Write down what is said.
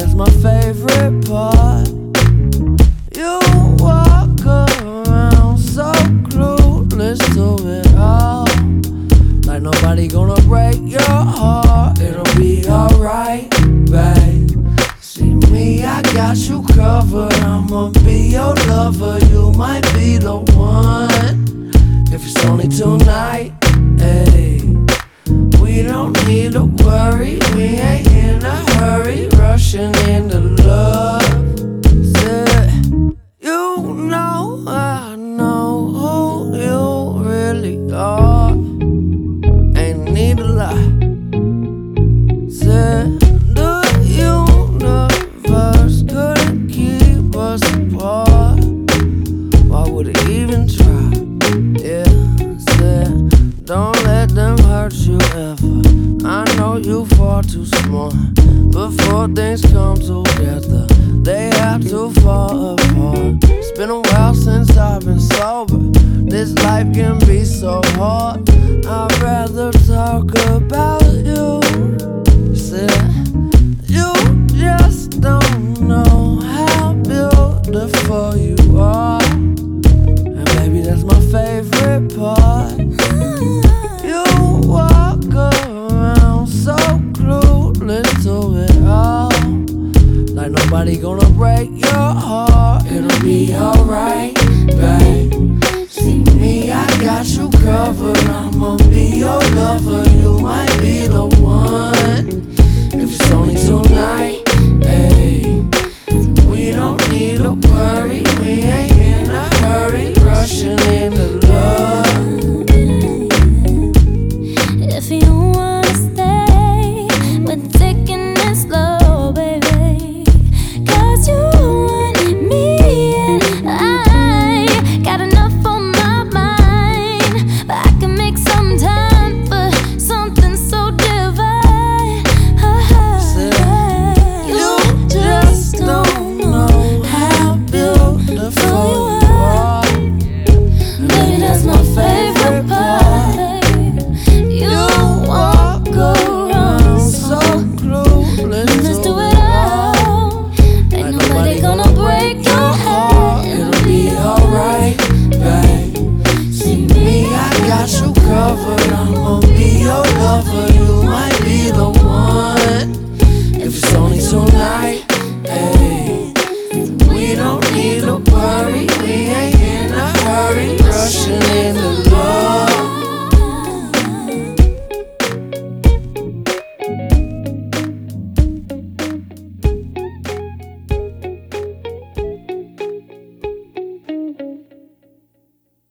that's my favorite part. You walk around so clueless to it all, like nobody gonna break your heart. It'll be alright, babe. See me, I got you covered. I'ma be your lover, you might be the one. If it's only tonight, hey, we don't need to worry. We ain't in a hurry, rushing into love. Said, you know I know who you really are. Ain't need a lie. Said the universe couldn't keep us apart. Why would it even try? Yeah, said don't let them hurt you ever. I know you far too smart. Before things come together, they have to fall apart. It's been a while since I've been sober. This life can be so hard. I'd rather talk about you. Said you just don't know how beautiful you are. And baby, that's my favorite part. You walk around so clueless to it all, like nobody gonna break your heart. It'll be alright, babe. See me, I got you covered. I'ma be your lover, you might be the one. If it's only tonight, hey, we don't need to worry. We ain't in a hurry, rushing into love. If you wanna stay, we're taking it slow, baby. 'Cause you want me and I got enough on my mind, but I can make some time for something so divine. You just don't know how beautiful you are. Baby, that's my favorite part. You walk around so clueless let's do to it all. Ain't nobody gonna break your heart. It'll be alright, babe. See me, I got you covered. I'ma be your lover, you might be the one. If it's only tonight, hey, we don't need to worry. We